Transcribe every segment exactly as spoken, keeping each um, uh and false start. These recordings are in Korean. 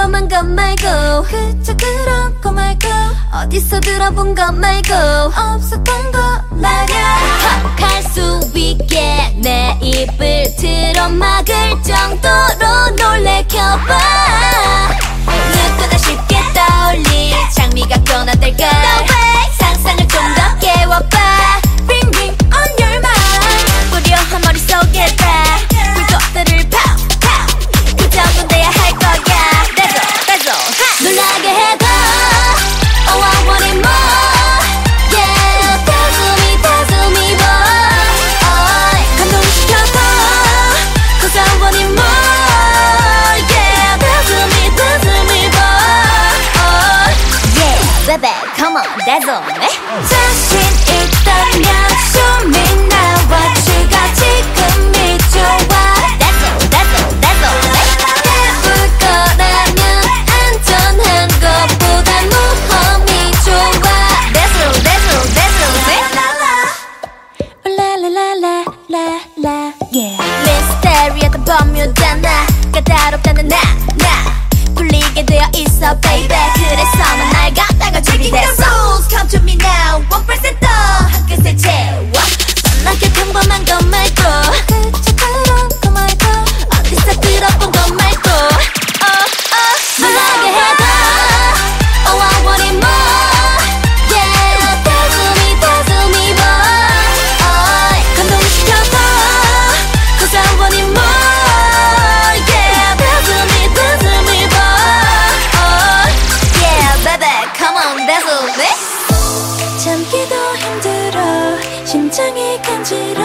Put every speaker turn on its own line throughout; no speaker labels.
평범한 것 말고 그저 그런 거 말고 어디서 들어본 것 말고 없었던 거 말야. 턱할 수 있게 내 입을 틀어막을 정도로 놀래켜봐. 누구나 쉽게 떠올릴 장미가 변화될까. 상상을 좀 더 깨워봐. Ring ring on your mind. 뿌려한 머릿속에다 불꽃들을 팍 팍. 그 정도는 돼야 할 거야. That's all, that's all. 놀라게 해봐. Oh I want it more. Yeah, 다스미 다스미 봐. Oh, 감동시켜봐. Cause I want it more. Yeah, 다스미 다스미 봐. Oh, yeah, baby, come on, that's all. 자신 있다면 show me now what you got. 지금이 좋아. That's all, that's all, that's all. 해볼 거라면 안전한 것보다 모험이 좋아. That's all, that's all, that's all. La la la la la la yeah. 미스테리했던 범유잖아. 까다롭다는 나 나 굴리게 되어 있어 baby. 그래서 난 날 갖다가 준비됐어. Come to me now, one percent 더 한 끝을 채워. 뻔하게 평범한 것 말고 그저 그런 거 말고 어디서 들어본 것 말고 oh, oh, 놀라게 해봐. Oh I want it more. Yeah, 다스미 다스미 봐. Oh, 감동시켜봐. Cause I want it more. Yeah, 다스미 다스미 봐. Oh, yeah, baby, come on, 다스미. 참기도 힘들어 심장이 간지러.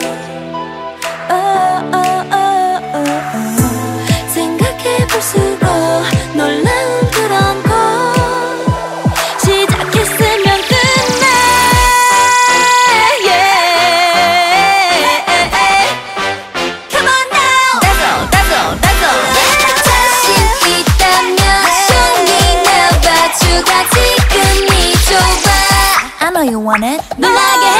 oh, oh, oh, oh, oh. 생각해볼수록 놀라운 그런 거. 시작했으면 끝내. Yeah. Come on now. That's all, that's all, that's all. 자신 있다면 show me now what you got. 지금이 좋아. I know you want it. 놀라게